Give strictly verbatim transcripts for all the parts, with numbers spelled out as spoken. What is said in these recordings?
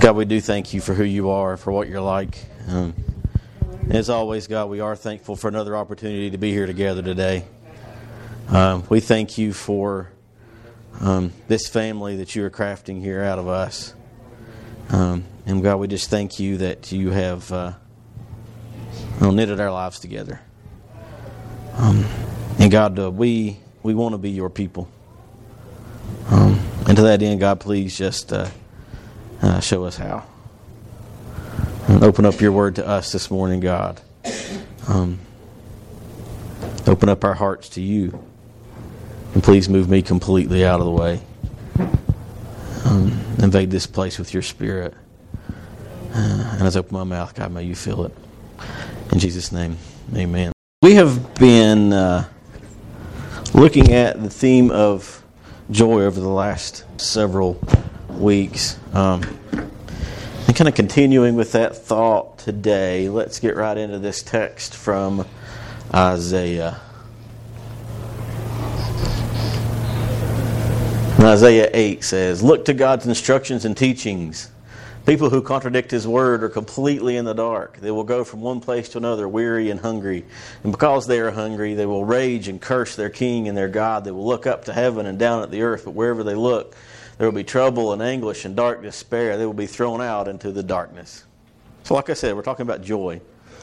God, we do thank you for who you are, for what you're like. Um, as always, God, we are thankful for another opportunity to be here together today. Um, we thank you for um, this family that you are crafting here out of us. Um, and God, we just thank you that you have uh, well, knitted our lives together. Um, and God, uh, we we want to be your people. Um, and to that end, God, please just uh, uh, show us how. And open up your word to us this morning, God. Um, open up our hearts to you. And please move me completely out of the way. Um, invade this place with your spirit. Uh, and as I open my mouth, God, may you fill it. In Jesus' name, amen. We have been uh, looking at the theme of joy over the last several weeks. Um, and kind of continuing with that thought today, let's get right into this text from Isaiah. And Isaiah eight says, "Look to God's instructions and teachings. People who contradict His word are completely in the dark. They will go from one place to another, weary and hungry. And because they are hungry, they will rage and curse their king and their God. They will look up to heaven and down at the earth, but wherever they look, there will be trouble and anguish and dark despair. They will be thrown out into the darkness." So like I said, we're talking about joy.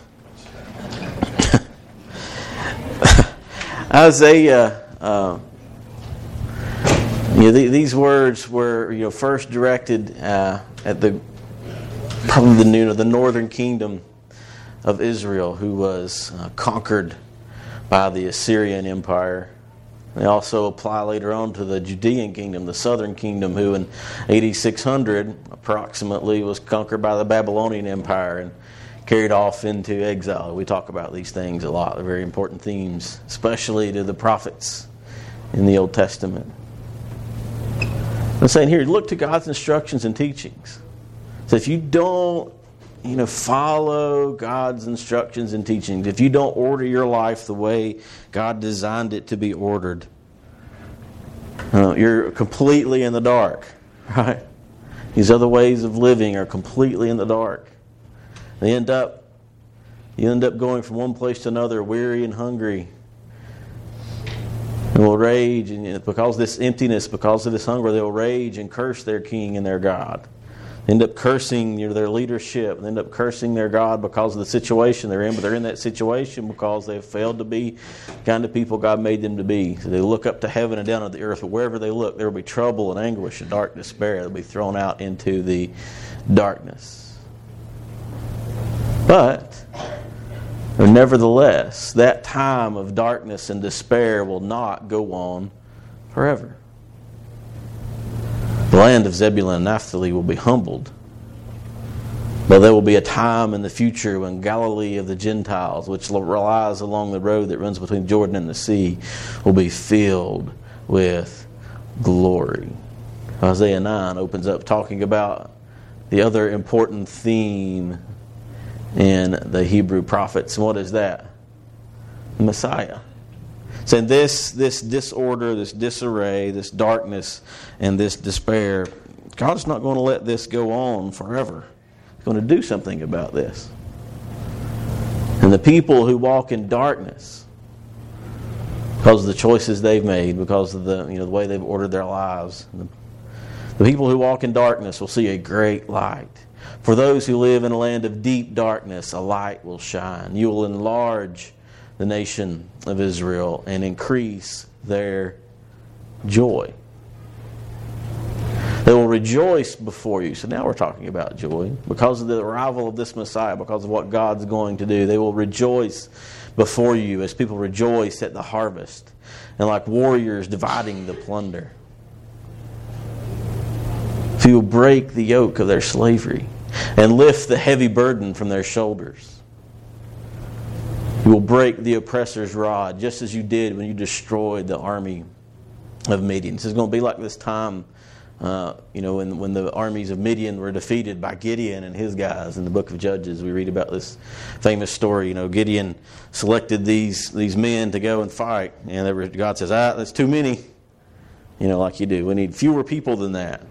Isaiah, uh, you know, the, these words were, you know, first directed uh, at the probably the, you know, the northern kingdom of Israel, who was uh, conquered by the Assyrian Empire. They also apply later on to the Judean kingdom, the southern kingdom, who in eighty-six hundred approximately was conquered by the Babylonian Empire and carried off into exile. We talk about these things a lot. They're very important themes, especially to the prophets in the Old Testament. I'm saying here, look to God's instructions and teachings. So if you don't, you know, follow God's instructions and teachings, if you don't order your life the way God designed it to be ordered, uh, you're completely in the dark, right? These other ways of living are completely in the dark. They end up, you end up going from one place to another, weary and hungry, and will rage, and because of this emptiness, because of this hunger, they will rage and curse their king and their God. They end up cursing, you know, their leadership. They end up cursing their God because of the situation they're in. But they're in that situation because they've failed to be the kind of people God made them to be. So they look up to heaven and down at the earth. But wherever they look, there will be trouble and anguish and dark despair. They'll be thrown out into the darkness. But nevertheless, that time of darkness and despair will not go on forever. The land of Zebulun and Naphtali will be humbled. But there will be a time in the future when Galilee of the Gentiles, which lies along the road that runs between Jordan and the sea, will be filled with glory. Isaiah nine opens up talking about the other important theme in the Hebrew prophets. And what is that? The Messiah. So this, this disorder, this disarray, this darkness, and this despair, God's not going to let this go on forever. He's going to do something about this. And the people who walk in darkness, because of the choices they've made, because of the, you know, the way they've ordered their lives, the, the people who walk in darkness will see a great light. For those who live in a land of deep darkness, a light will shine. You will enlarge the nation of Israel and increase their joy. They will rejoice before you. So now we're talking about joy. Because of the arrival of this Messiah, because of what God's going to do, they will rejoice before you as people rejoice at the harvest, and like warriors dividing the plunder. So you will break the yoke of their slavery and lift the heavy burden from their shoulders. You will break the oppressor's rod, just as you did when you destroyed the army of Midian. This is going to be like this time, uh, you know, when, when the armies of Midian were defeated by Gideon and his guys in the book of Judges. We read about this famous story. You know, Gideon selected these these men to go and fight, and they were, God says, "Ah, that's too many." You know, like you do. We need fewer people than that.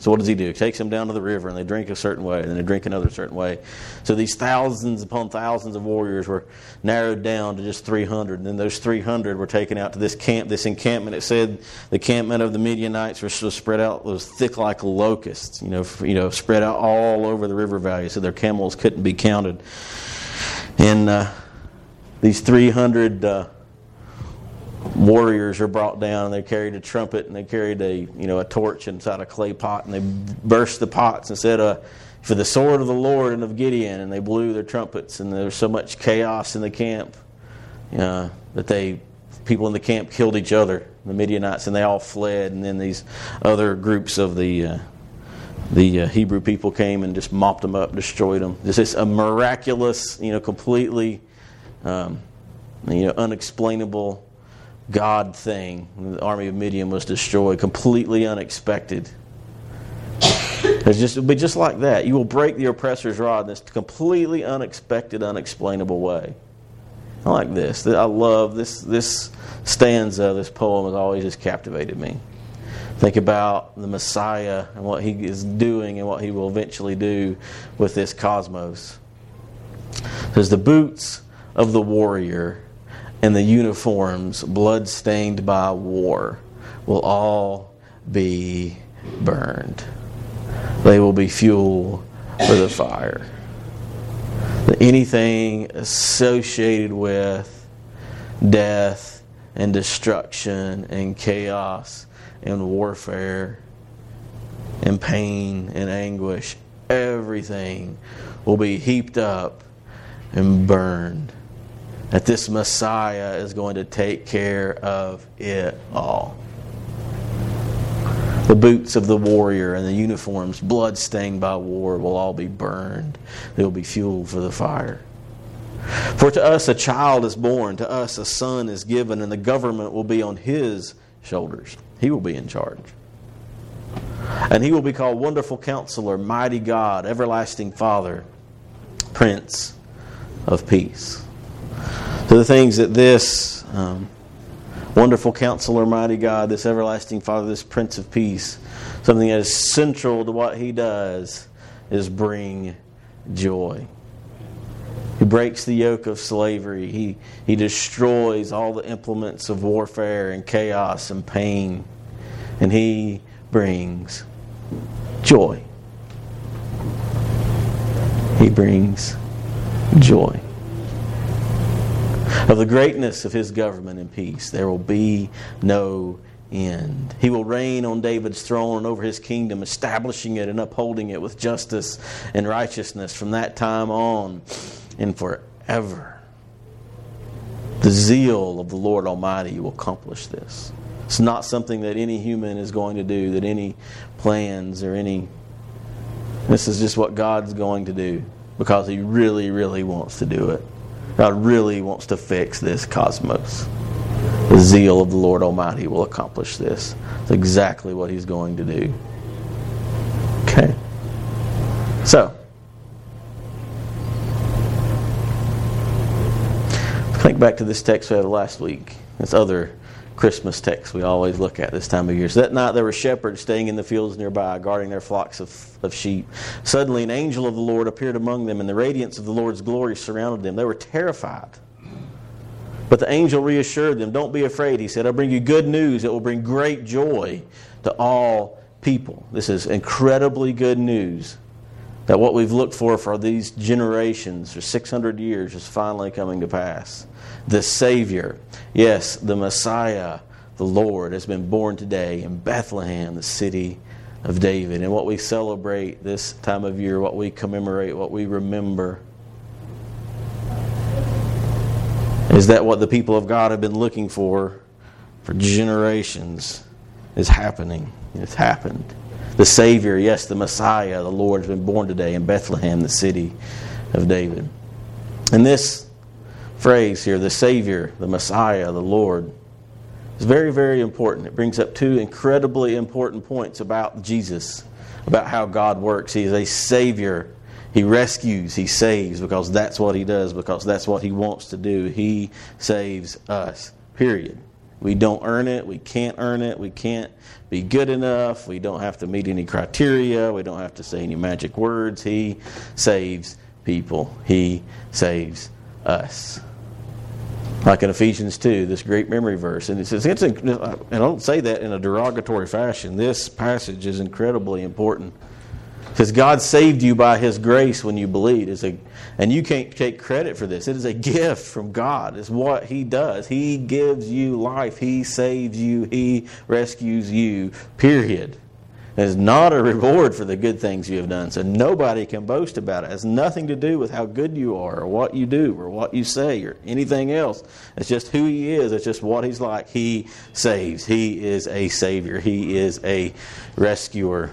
So what does he do? He takes them down to the river, and they drink a certain way, and then they drink another certain way. So these thousands upon thousands of warriors were narrowed down to just three hundred. And then those three hundred were taken out to this camp, this encampment. It said the encampment of the Midianites was spread out, was thick like locusts, you know, you know, spread out all over the river valley, so their camels couldn't be counted. And uh, these three hundred uh, warriors are brought down, and they carried a trumpet, and they carried a you know a torch inside a clay pot, and they burst the pots and said, uh, "For the sword of the Lord and of Gideon," and they blew their trumpets, and there was so much chaos in the camp uh, that they people in the camp killed each other, the Midianites, and they all fled. And then these other groups of the uh, the uh, Hebrew people came and just mopped them up, destroyed them. This is a miraculous, you know, completely um, you know unexplainable God thing. The army of Midian was destroyed, completely unexpected. It's just, it'll be just like that. You will break the oppressor's rod in this completely unexpected, unexplainable way. I like this. I love this. This stanza, this poem has always just captivated me. Think about the Messiah and what he is doing and what he will eventually do with this cosmos. It says, the boots of the warrior and the uniforms blood-stained by war will all be burned. They will be fuel for the fire. Anything associated with death and destruction and chaos and warfare and pain and anguish, everything will be heaped up and burned. That this Messiah is going to take care of it all. The boots of the warrior and the uniforms, blood-stained by war, will all be burned. They will be fuel for the fire. For to us a child is born, to us a son is given, and the government will be on his shoulders. He will be in charge. And he will be called Wonderful Counselor, Mighty God, Everlasting Father, Prince of Peace. So the things that this um, Wonderful Counselor, Mighty God, this Everlasting Father, this Prince of Peace, something that is central to what he does is bring joy. He breaks the yoke of slavery. He, he destroys all the implements of warfare and chaos and pain. And he brings joy. He brings joy. Of the greatness of his government and peace, there will be no end. He will reign on David's throne and over his kingdom, establishing it and upholding it with justice and righteousness from that time on and forever. The zeal of the Lord Almighty will accomplish this. It's not something that any human is going to do, that any plans or any... This is just what God's going to do because he really, really wants to do it. God really wants to fix this cosmos. The zeal of the Lord Almighty will accomplish this. It's exactly what he's going to do. Okay. So, think back to this text we had last week. This other Christmas text we always look at this time of year. So that night there were shepherds staying in the fields nearby, guarding their flocks of, of sheep. Suddenly an angel of the Lord appeared among them, and the radiance of the Lord's glory surrounded them. They were terrified. But the angel reassured them, "Don't be afraid," he said. "I'll bring you good news that will bring great joy to all people." This is incredibly good news. That what we've looked for for these generations, for six hundred years, is finally coming to pass. The Savior, yes, the Messiah, the Lord, has been born today in Bethlehem, the city of David. And what we celebrate this time of year, what we commemorate, what we remember, is that what the people of God have been looking for for generations is happening. It's happened. The Savior, yes, the Messiah, the Lord, has been born today in Bethlehem, the city of David. And this phrase here, the Savior, the Messiah, the Lord, is very, very important. It brings up two incredibly important points about Jesus, about how God works. He is a Savior. He rescues, He saves, because that's what He does, because that's what He wants to do. He saves us, period. We don't earn it. We can't earn it. We can't be good enough. We don't have to meet any criteria. We don't have to say any magic words. He saves people. He saves us. Like in Ephesians two, this great memory verse. And it says, it's, and I don't say that in a derogatory fashion. This passage is incredibly important. Because God saved you by His grace when you believed. It's a, and you can't take credit for this. It is a gift from God. It's what He does. He gives you life. He saves you. He rescues you, period. It is not a reward for the good things you have done. So nobody can boast about it. It has nothing to do with how good you are or what you do or what you say or anything else. It's just who He is. It's just what He's like. He saves. He is a Savior. He is a rescuer.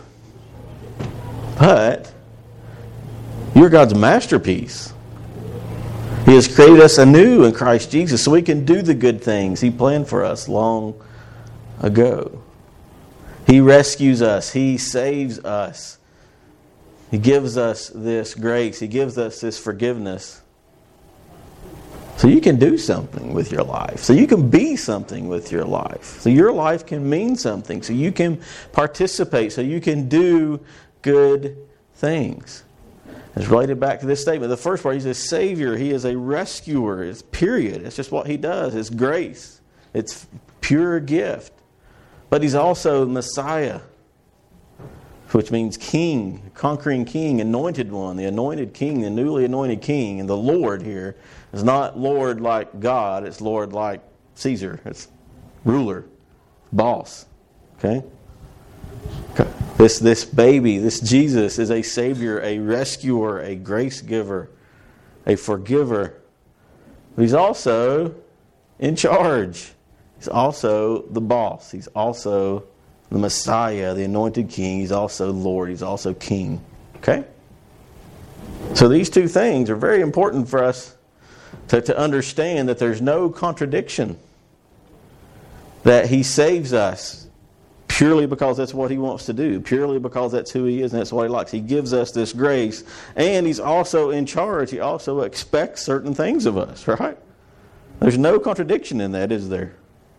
But you're God's masterpiece. He has created us anew in Christ Jesus so we can do the good things He planned for us long ago. He rescues us. He saves us. He gives us this grace. He gives us this forgiveness. So you can do something with your life. So you can be something with your life. So your life can mean something. So you can participate. So you can do good things. It's related back to this statement. The first part, He's a Savior. He is a rescuer. It's period. It's just what He does. It's grace. It's pure gift. But He's also Messiah, which means King, conquering King, anointed one, the anointed King, the newly anointed King. And the Lord here is not Lord like God. It's Lord like Caesar. It's ruler, boss. Okay? Okay. This, this baby, this Jesus is a Savior, a rescuer, a grace giver, a forgiver. But He's also in charge. He's also the boss. He's also the Messiah, the anointed King. He's also Lord. He's also King. Okay? So these two things are very important for us to, to understand that there's no contradiction. That He saves us purely because that's what He wants to do. Purely because that's who He is and that's what He likes. He gives us this grace. And He's also in charge. He also expects certain things of us, right? There's no contradiction in that, is there?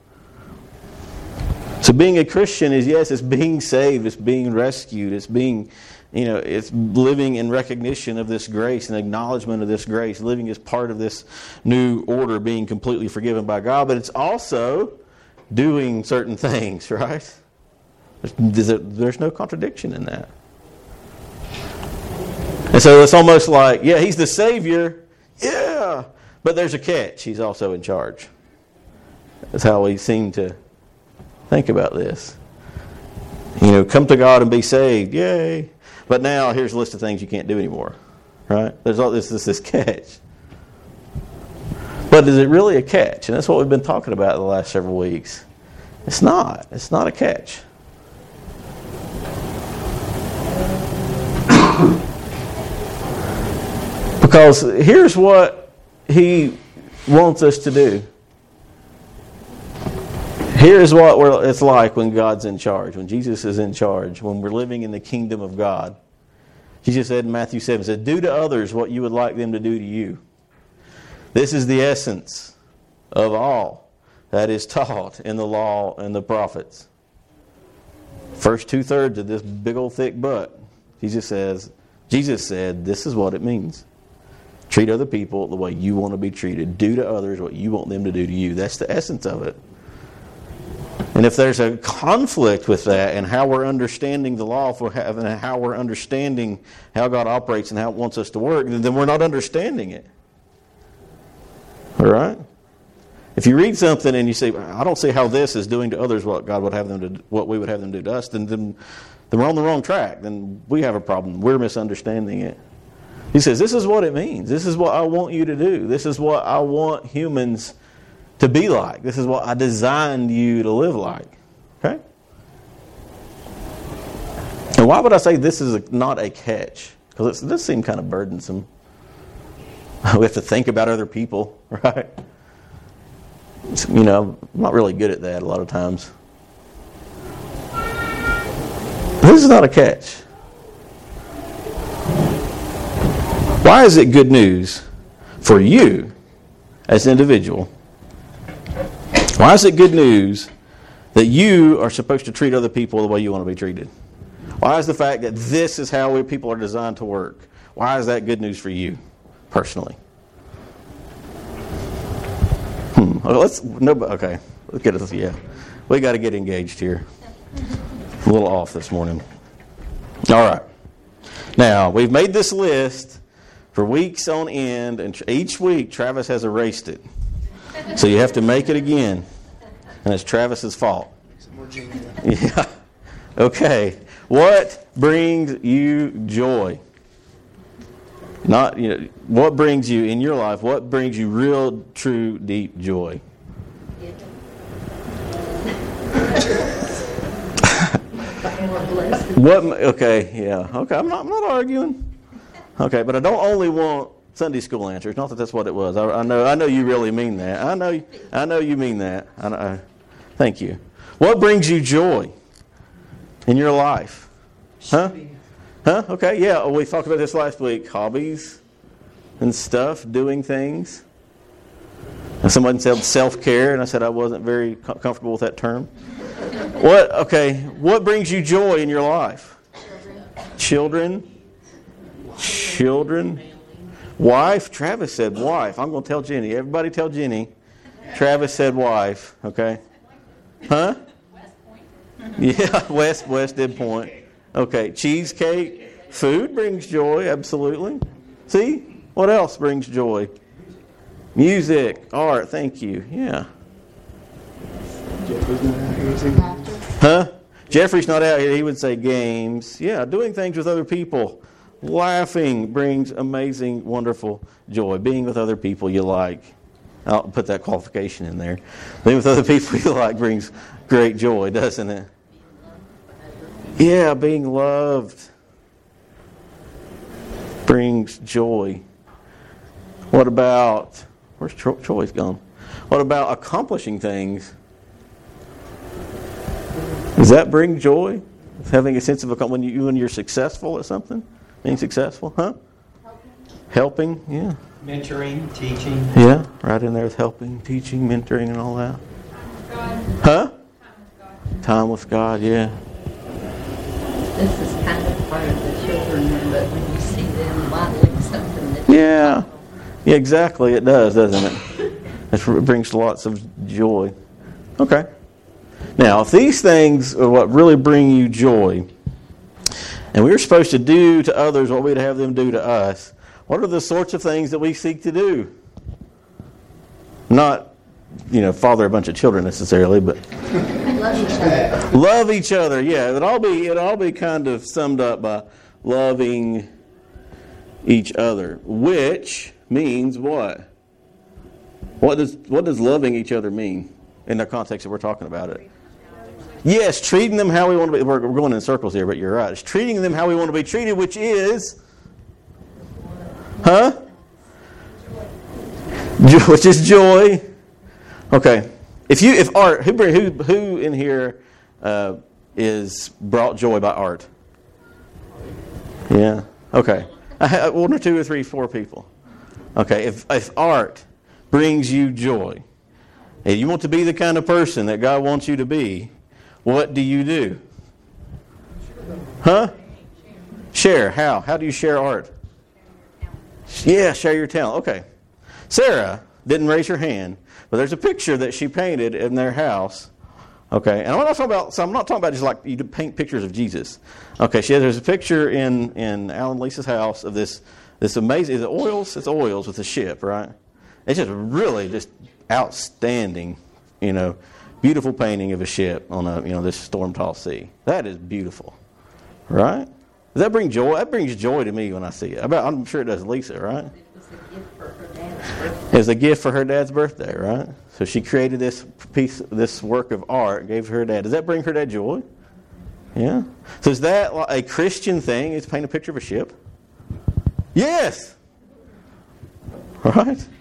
So being a Christian is, yes, it's being saved, it's being rescued, it's being, you know, it's living in recognition of this grace and acknowledgement of this grace, living as part of this new order, being completely forgiven by God, but it's also doing certain things, right? There's, there's no contradiction in that. And so it's almost like, yeah, He's the Savior, yeah, but there's a catch. He's also in charge. That's how we seem to think about this. You know, come to God and be saved. Yay. But now here's a list of things you can't do anymore. Right? There's all this, this, this catch. But is it really a catch? And that's what we've been talking about the last several weeks. It's not. It's not a catch. Because here's what He wants us to do. Here's what we're, it's like when God's in charge, when Jesus is in charge, when we're living in the kingdom of God. Jesus said in Matthew seven, said, do to others what you would like them to do to you. This is the essence of all that is taught in the law and the prophets. First two-thirds of this big old thick book, Jesus says, Jesus said, this is what it means. Treat other people the way you want to be treated. Do to others what you want them to do to you. That's the essence of it. And if there's a conflict with that and how we're understanding the law and how we're understanding how God operates and how it wants us to work, then we're not understanding it. All right? If you read something and you say, I don't see how this is doing to others what God would have them to, what we would have them do to us, then, then, then we're on the wrong track. Then we have a problem. We're misunderstanding it. He says, this is what it means. This is what I want you to do. This is what I want humans to be like. This is what I designed you to live like. Okay? And why would I say this is a, not a catch? Because it does seem kind of burdensome. We have to think about other people, right? It's, you know, I'm not really good at that a lot of times. This is not a catch. Why is it good news for you as an individual Why is it good news that you are supposed to treat other people the way you want to be treated? Why is the fact that this is how we, people are designed to work? Why is that good news for you, personally? Hmm. Well, let's no. Okay. Let's get it. Yeah, we got to get engaged here. A little off this morning. All right. Now we've made this list for weeks on end, and each week Travis has erased it. So you have to make it again, and it's Travis's fault. Yeah. Okay. What brings you joy? Not, you know, what brings you in your life? What brings you real, true, deep joy? What? Okay. Yeah. Okay. I'm not. I'm not arguing. Okay, but I don't only want Sunday school answers. Not that that's what it was. I, I know. I know you really mean that. I know. I know you mean that. I, I, thank you. What brings you joy in your life? Huh? Huh? Okay. Yeah. We talked about this last week. Hobbies and stuff. Doing things. And someone said self-care, and I said I wasn't very co- comfortable with that term. What? Okay. What brings you joy in your life? Children. Children. Wife. Travis said wife. I'm going to tell Jenny. Everybody tell Jenny. Travis said wife. Okay. Huh? Yeah, West West did point. Okay. Cheesecake. Food brings joy. Absolutely. See? What else brings joy? Music. Art. Thank you. Yeah. Huh? Jeffrey's not out here. He would say games. Yeah, doing things with other people. Laughing brings amazing, wonderful joy. Being with other people you like. I'll put that qualification in there. Being with other people you like brings great joy, doesn't it? Yeah, being loved brings joy. What about, where's Tro- Troy's gone? What about accomplishing things? Does that bring joy? Having a sense of when you when you're successful at something, being successful, huh? Helping, yeah. Mentoring, teaching. Yeah, right in there with helping, teaching, mentoring, and all that. Huh? Time with God, yeah. This is kind of part of the children, but when you see them modeling something that Yeah, yeah, exactly. It does, doesn't it? It brings lots of joy. Okay. Now, if these things are what really bring you joy, and we're supposed to do to others what we'd have them do to us, what are the sorts of things that we seek to do? Not, you know, father a bunch of children necessarily, but love each other. love each other. Yeah, it'd all be it'd all be kind of summed up by loving each other, which means what? What does what does loving each other mean in the context that we're talking about it? Yes, treating them how we want to be. We're going in circles here, but you're right. It's treating them how we want to be treated, which is, huh? Which is joy. Okay. If you, if art, who who who in here uh, is brought joy by art? Yeah. Okay. I have one or two or three, four people. Okay. If if art brings you joy, and you want to be the kind of person that God wants you to be, what do you do? Huh? Share. How? How do you share art? Yeah, share your talent. Okay. Sarah didn't raise her hand, but there's a picture that she painted in their house. Okay, and I'm not talking about. So I'm not talking about just like you paint pictures of Jesus. Okay, she has, there's a picture in in Alan and Lisa's house of this this amazing. Is it oils? It's oils with a ship, right? It's just really just outstanding, you know. Beautiful painting of a ship on a, you know, this storm-tossed sea. That is beautiful, right? Does that bring joy? That brings joy to me when I see it. I bet, I'm sure it does Lisa, right? It was a gift for her dad's birthday, right? So she created this piece, this work of art, gave her dad. Does that bring her dad joy? Yeah. So is that a Christian thing? Is to paint a picture of a ship? Yes. Right.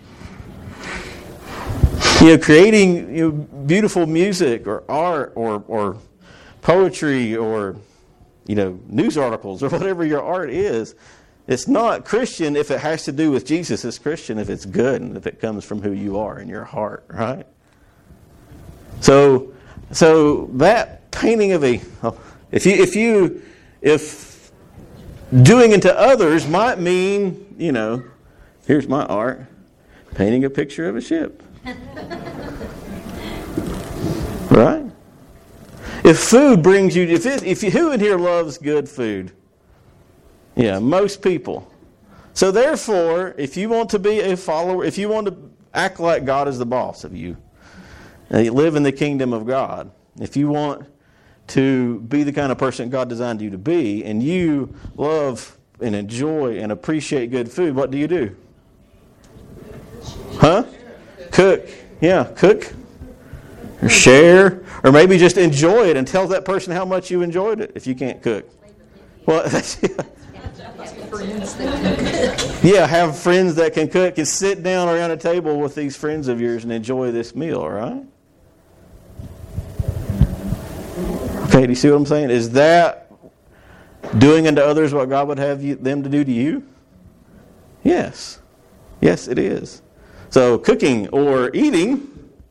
You know, creating you know, beautiful music or art or or poetry or you know news articles or whatever your art is, it's not Christian if it has to do with Jesus. It's Christian if it's good and if it comes from who you are in your heart, right? So, so that painting of a, if you, if you, if doing unto others might mean, you know, here's my art, painting a picture of a ship. Right? If food brings you, if it, if you, who in here loves good food? Yeah, most people. So therefore, if you want to be a follower, if you want to act like God is the boss of you, and you live in the kingdom of God, if you want to be the kind of person God designed you to be, and you love and enjoy and appreciate good food, what do you do? Huh? Cook. Yeah, cook. Or share. Or maybe just enjoy it and tell that person how much you enjoyed it if you can't cook. Well, that's, yeah, have friends that can cook and sit down around a table with these friends of yours and enjoy this meal, right? Okay, do you see what I'm saying? Is that doing unto others what God would have you, them to do to you? Yes. Yes, it is. So cooking or eating,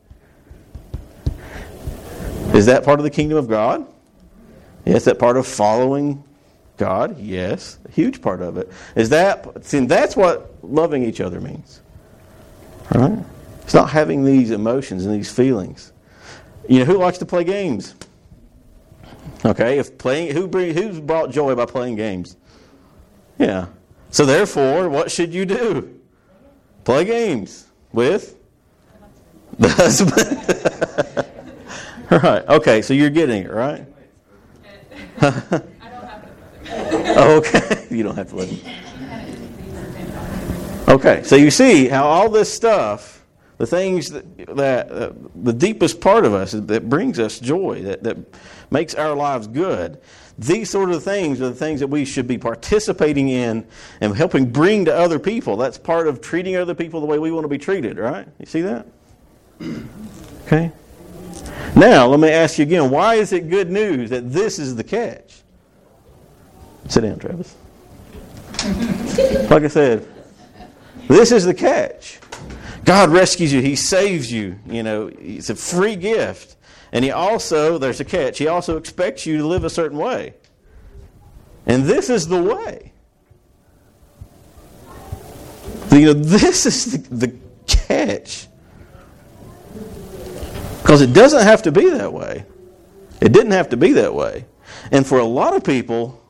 is that part of the kingdom of God? Yes, that part of following God? Yes, a huge part of it. Is that, see, that's what loving each other means. Right? It's not having these emotions and these feelings. You know, who likes to play games? Okay, if playing, who bring, who's brought joy by playing games? Yeah. So therefore, what should you do? Play games with the husband. Right. Okay, so you're getting it, right? I don't have to. Oh, okay. You don't have to let him. Okay, so you see how all this stuff, the things that, that uh, the deepest part of us that brings us joy, that, that makes our lives good, these sort of things are the things that we should be participating in and helping bring to other people. That's part of treating other people the way we want to be treated, right? You see that? Okay. Now, let me ask you again, why is it good news that this is the catch? Sit down, Travis. Like I said, this is the catch. God rescues you. He saves you. You know, it's a free gift. And He also, there's a catch, He also expects you to live a certain way. And this is the way. You know, this is the, the catch. Because it doesn't have to be that way. It didn't have to be that way. And for a lot of people,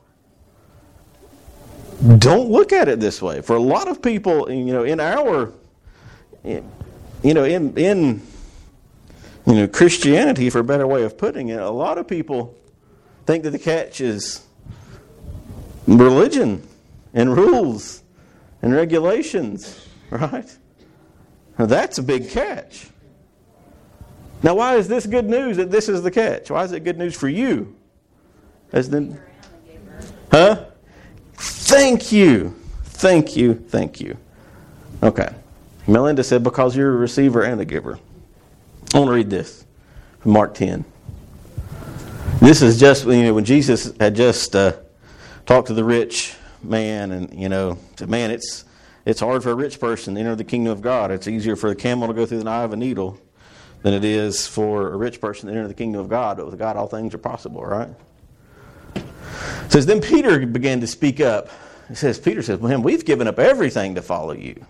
don't look at it this way. For a lot of people, you know, in our, you know, in in you know Christianity, for a better way of putting it, a lot of people think that the catch is religion and rules and regulations, right? Now that's a big catch. Now, why is this good news that this is the catch? Why is it good news for you? As the, huh? Thank you. Thank you. Thank you. Okay. Melinda said, because you're a receiver and a giver. I want to read this from Mark ten. This is just, you know, when Jesus had just uh, talked to the rich man and, you know, said, man, it's, it's hard for a rich person to enter the kingdom of God. It's easier for a camel to go through the eye of a needle than it is for a rich person to enter the kingdom of God. But with God, all things are possible, right? It says, then Peter began to speak up. He says, Peter says, man, we've given up everything to follow you.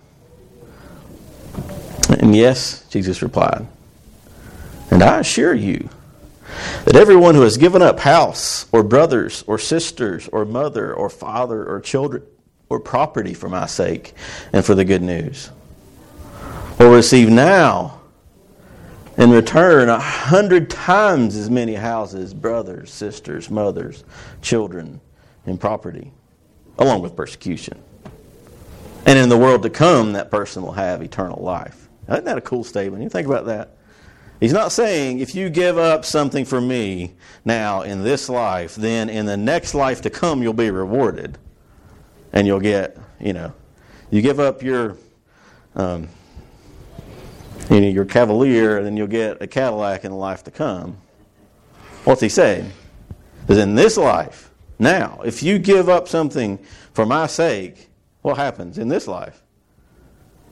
And yes, Jesus replied, and I assure you that everyone who has given up house or brothers or sisters or mother or father or children or property for my sake and for the good news will receive now in return a hundred times as many houses, brothers, sisters, mothers, children, and property, along with persecution. And in the world to come, that person will have eternal life. Now, isn't that a cool statement? You think about that. He's not saying, if you give up something for me now in this life, then in the next life to come, you'll be rewarded. And you'll get, you know, you give up your... Um, You know, your Cavalier, and then you'll get a Cadillac in the life to come. What's he saying? Is in this life, now, if you give up something for my sake, what happens in this life?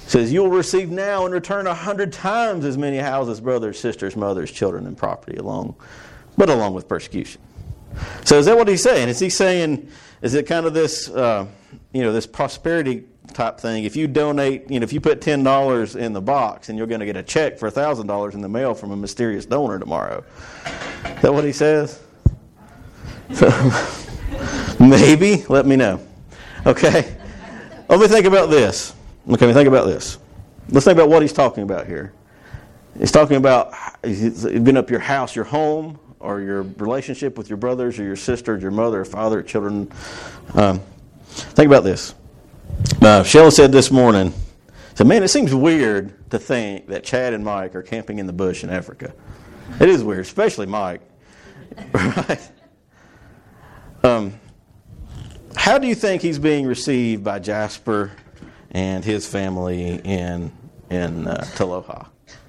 says, you will receive now in return a hundred times as many houses, brothers, sisters, mothers, children, and property, along, but along with persecution. So is that what he's saying? Is he saying, is it kind of this, uh, you know, this prosperity type thing? If you donate, you know, if you put ten dollars in the box and you're going to get a check for one thousand dollars in the mail from a mysterious donor tomorrow. Is that what he says? So, maybe. Let me know. Okay. Let me think about this. Okay, let me think about this. Let's think about what he's talking about here. He's talking about he's been up your house, your home, or your relationship with your brothers or your sisters, your mother or father, or children. Um, think about this. Uh, Shelley said this morning, said, man, it seems weird to think that Chad and Mike are camping in the bush in Africa. It is weird, especially Mike. Right? Um, how do you think he's being received by Jasper and his family in, in uh, Taloha?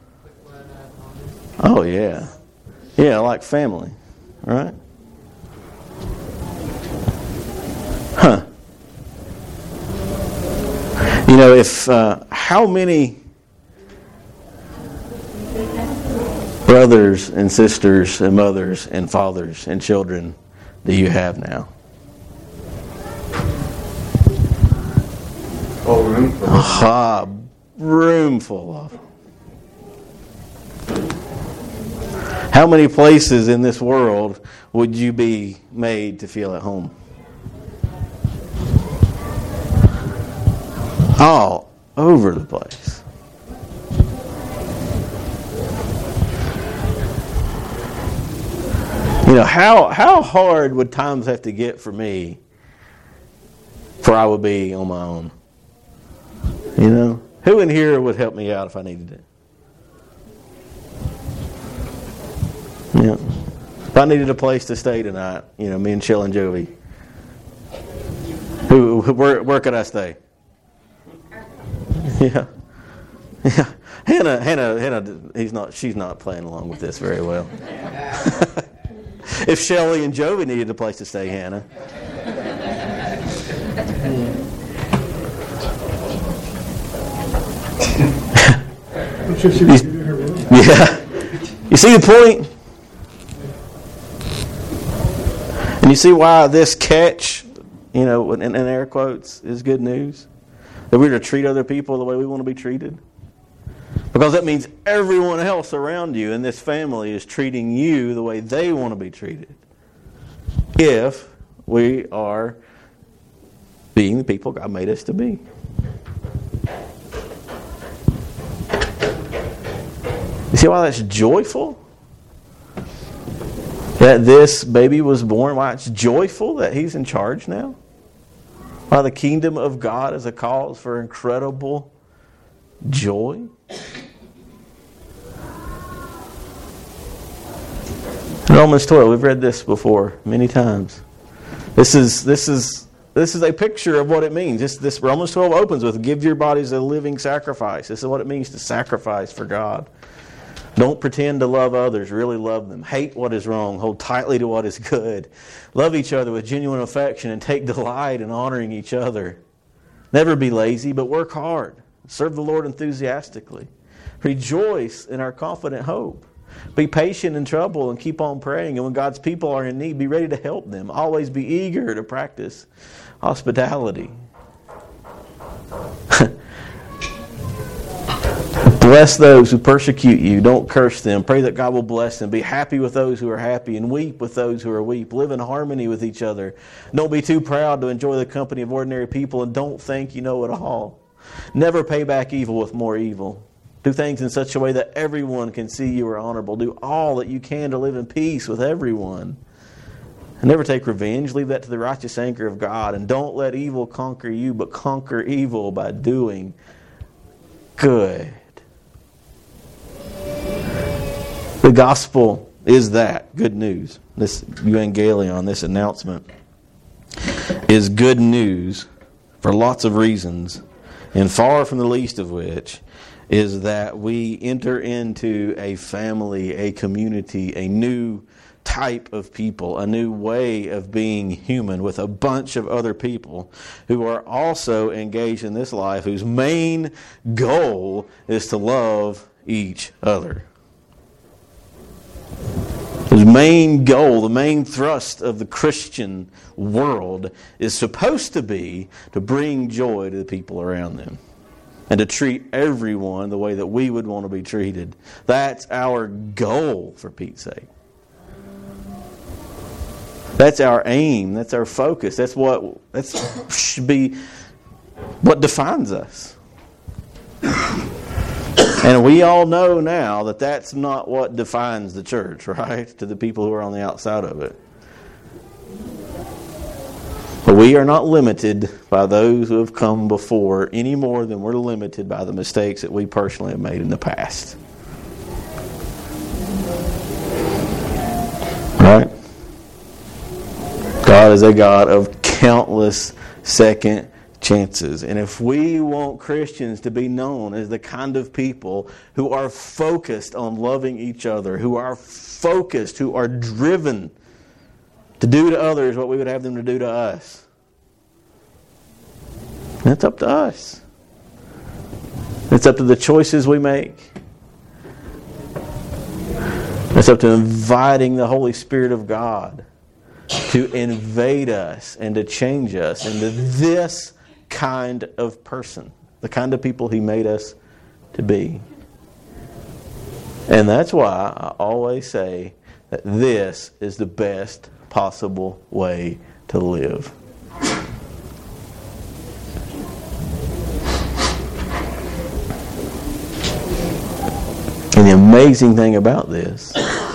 Oh, yeah. Yeah, like family, right? Huh. You know, if, uh, how many brothers and sisters and mothers and fathers and children do you have now? Oh, room full. Aha, room full of them. How many places in this world would you be made to feel at home? All over the place. You know, how how hard would times have to get for me for I would be on my own? You know? Who in here would help me out if I needed it? Yeah. If I needed a place to stay tonight, you know, me and Shell and Jovi, who, where, where could I stay? Yeah, yeah. Hannah, Hannah, Hannah. He's not. She's not playing along with this very well. If Shelley and Jovi needed a place to stay, Hannah. you, yeah. You see the point? And you see why this catch, you know, in, in air quotes, is good news? That we're to treat other people the way we want to be treated? Because that means everyone else around you in this family is treating you the way they want to be treated. If we are being the people God made us to be. You see why that's joyful? That this baby was born, why it's joyful that he's in charge now? Why the kingdom of God is a cause for incredible joy? Romans twelve, we've read this before many times. This is this is this is a picture of what it means. This, this Romans twelve opens with, give your bodies a living sacrifice. This is what it means to sacrifice for God. Don't pretend to love others. Really love them. Hate what is wrong. Hold tightly to what is good. Love each other with genuine affection and take delight in honoring each other. Never be lazy, but work hard. Serve the Lord enthusiastically. Rejoice in our confident hope. Be patient in trouble and keep on praying. And when God's people are in need, be ready to help them. Always be eager to practice hospitality. Bless those who persecute you. Don't curse them. Pray that God will bless them. Be happy with those who are happy and weep with those who are weep. Live in harmony with each other. Don't be too proud to enjoy the company of ordinary people and don't think you know it all. Never pay back evil with more evil. Do things in such a way that everyone can see you are honorable. Do all that you can to live in peace with everyone. And never take revenge. Leave that to the righteous anger of God. And don't let evil conquer you, but conquer evil by doing good. The gospel is that, good news. This evangelion, this announcement, is good news for lots of reasons, and far from the least of which is that we enter into a family, a community, a new type of people, a new way of being human with a bunch of other people who are also engaged in this life, whose main goal is to love each other. Whose main goal, the main thrust of the Christian world is supposed to be to bring joy to the people around them and to treat everyone the way that we would want to be treated. That's our goal, for Pete's sake. That's our aim. That's our focus. That's what that's should be what defines us. And we all know now that that's not what defines the church, right? To the people who are on the outside of it. But we are not limited by those who have come before any more than we're limited by the mistakes that we personally have made in the past. Right? God is a God of countless second chances. And if we want Christians to be known as the kind of people who are focused on loving each other, who are focused, who are driven to do to others what we would have them to do to us, it's up to us. It's up to the choices we make. It's up to inviting the Holy Spirit of God to invade us and to change us into this kind of person, the kind of people He made us to be. And that's why I always say that this is the best possible way to live. And the amazing thing about this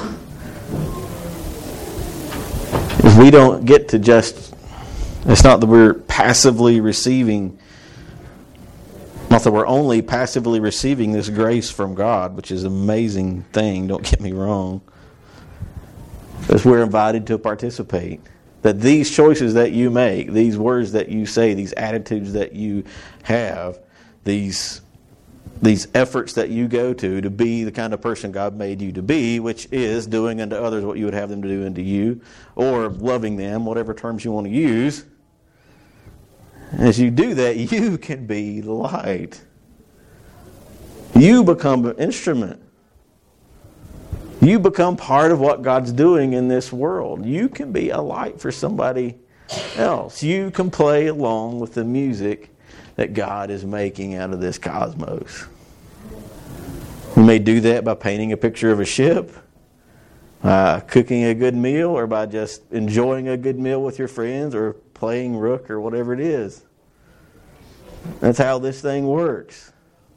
is we don't get to just, it's not that we're passively receiving, not that we're only passively receiving this grace from God, which is an amazing thing, don't get me wrong. Because we're invited to participate. That these choices that you make, these words that you say, these attitudes that you have, these these efforts that you go to to be the kind of person God made you to be, which is doing unto others what you would have them to do unto you, or loving them, whatever terms you want to use. As you do that, you can be the light. You become an instrument. You become part of what God's doing in this world. You can be a light for somebody else. You can play along with the music that God is making out of this cosmos. You may do that by painting a picture of a ship, uh, cooking a good meal, or by just enjoying a good meal with your friends, or playing rook, or whatever it is. That's how this thing works.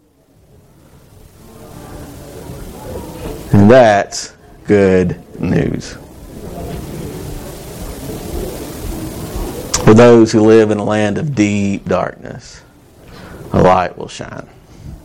And that's good news. For those who live in a land of deep darkness, a light will shine.